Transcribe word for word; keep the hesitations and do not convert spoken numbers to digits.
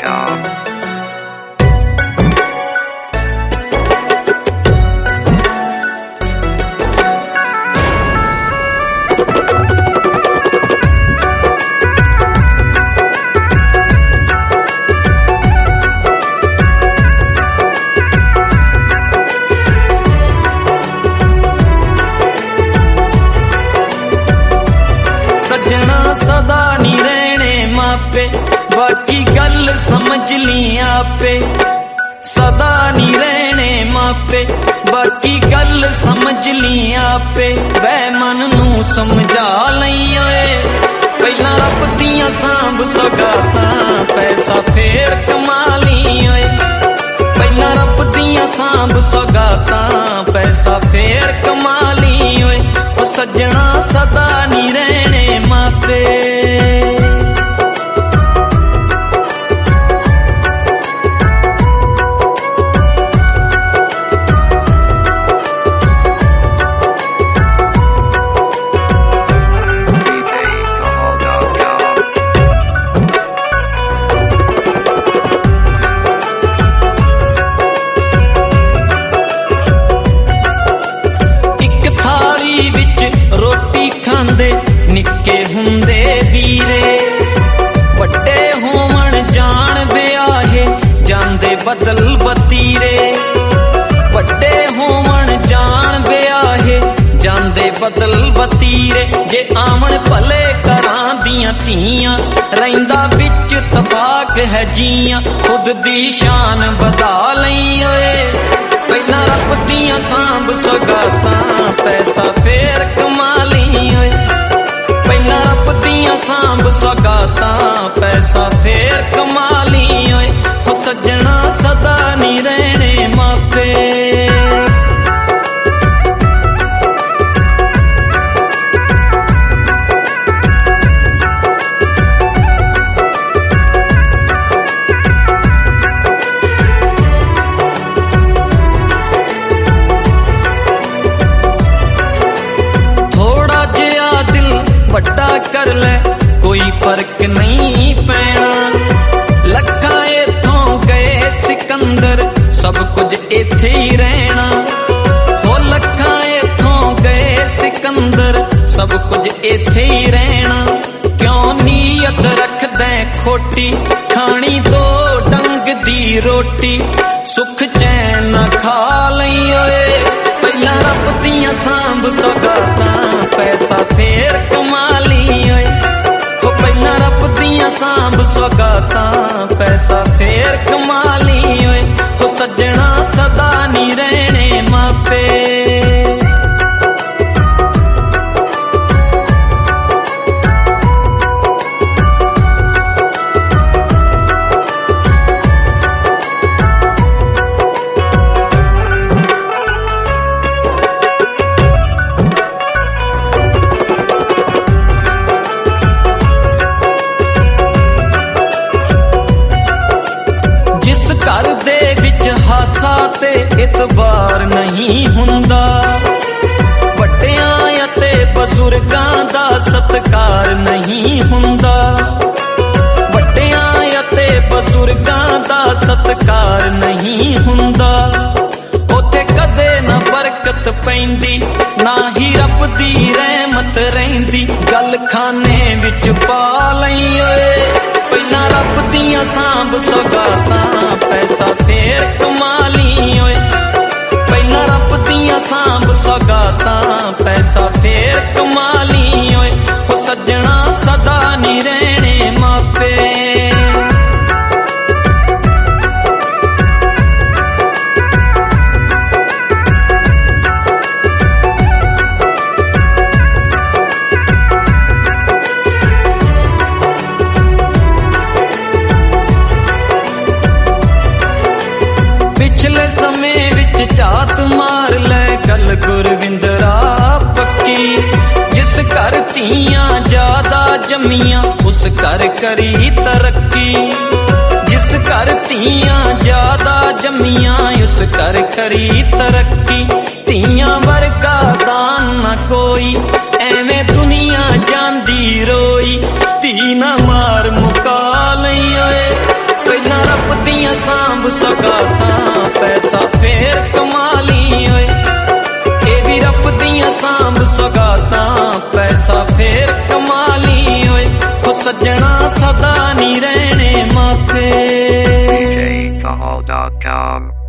सदा नी रहने मापे बाकी गल समझ ली आपे। सदा नी रहने मापे बाकी गल समझ ली आपे। वै मन नू समझा लई ओए पहला रब दियां सांभ सौगातां पैसा फेर कमा ली ओए। पहला रब दियां सांभ सौगातां पैसा फेर कमा ली ओए। ओ सजना सदा नी रहने मापे। निक्के हुंदे वीरे वड्डे होवन जान ब्याहे जांदे बदल बतीरे। वड्डे होवन जान ब्याहे जांदे बदल बतीरे। जे आवन भले घरां दियां धीआं रहिंदा विच तबाक है जियां। खुद दी शान बधा लई ओए पहला रब दियां सांभ सौगातां पैसा फेर कमा ली ओए। पहला रब दियां सांभ सौगातां पैसा फेर कमा ली ओए। हो सजना सदा नी रहने मापे। वड्डा कर ले कोई फर्क नहीं पैना। लखा इथों गए सिकंदर सब कुछ इथे ही रहना। हो लखा इथों गए सिकंदर सब कुछ इथे ही रहना। क्यों नीयत रख दे खोटी खानी दो डंग दी रोटी। सुख चैन खा लई ओए पहला रब दियां सांभ सौगातां पैसा फेर कमा ली ओए। हो पहला रब दियां सांभ सौगातां पैसा फेर कमा ली ओए। हो सजना सदा नी रहने मापे। घर दे विच हासा ते इतबार नहीं हुंदा। वड्डियां ते बजुर्गां दा सत्कार नहीं हुंदा। वड्डियां ते बजुर्गां दा सत्कार नहीं हुंदा। ओथे कदे ना बरकत पैंदी ना ही रब दी रहमत रहिंदी। गल खाने विच पा लई ओए पहला रब दियां सांभ सौगातां पैसा फेर कमा ली ओए। पहला रब दियां सांभ सौगातां पैसा फेर कमा ली ओए। हो सजना सदा नी रहने मापे। पिछले समय विच झात मार ले गल गुरविंदरा पक्की। जिस घर धीआं ज्यादा जमियां उस घर करी तरक्की। जिस घर धीआं ज्यादा जमियां उस घर करी तरक्की। धीआं वर्गा दान न कोई एवें दुनिया जांदी रोई। धी ना मार मुका लई ओए पहला दियां सांभ सगातां पैसा फेर कमाली ओए ए भी रब दियां सांभ सगातां पैसा फेर कमाली ओए ओ सज्जणा सदा नी रहने माथे। D J Kahal dot com